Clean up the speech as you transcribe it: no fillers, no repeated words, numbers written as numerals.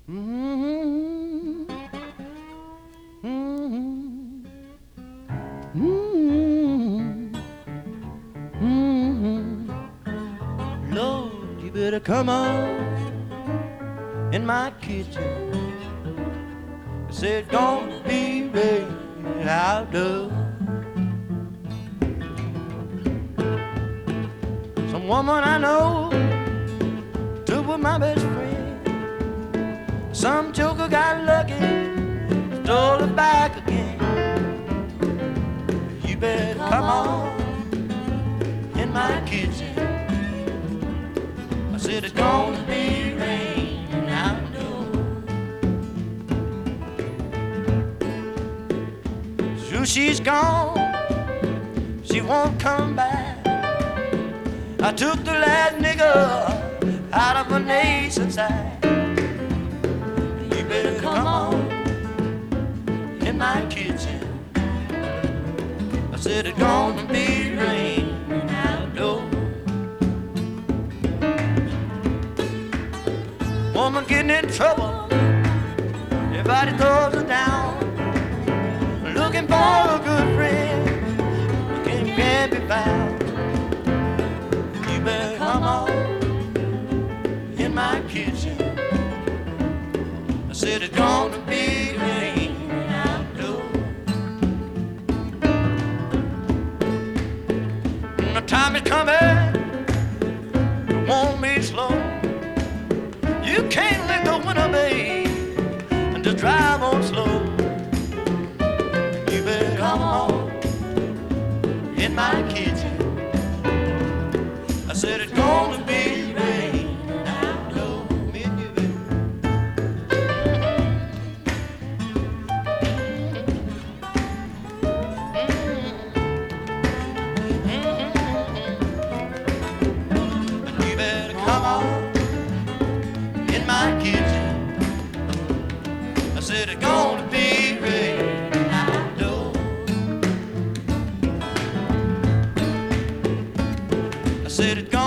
Mm-hmm. Mm-hmm. Mm-hmm. Mm-hmm. Lord, you better come on in my kitchen. I said, gonna be ready out of some woman I know took with my best friend. Some joker got lucky, stole it back again. You better come on in my kitchen. I said it's gonna be raining outdoors. So she's gone, she won't come back. I took the last nigga out of a nation's eye. You better come on in my kitchen. I said it's gonna be raining outdoors. Woman getting in trouble, everybody throws her down. Looking for a good friend, can't be found. You better come on in my kitchen. I said it's gonna be raining outdoors. The time is coming, it won't be slow. You can't let the winter be and just drive on slow. You better come on in my kitchen. I said it's gonna be raining outdoors. You better come on in my kitchen. I said it's gonna be raining outdoors. I said it's gonna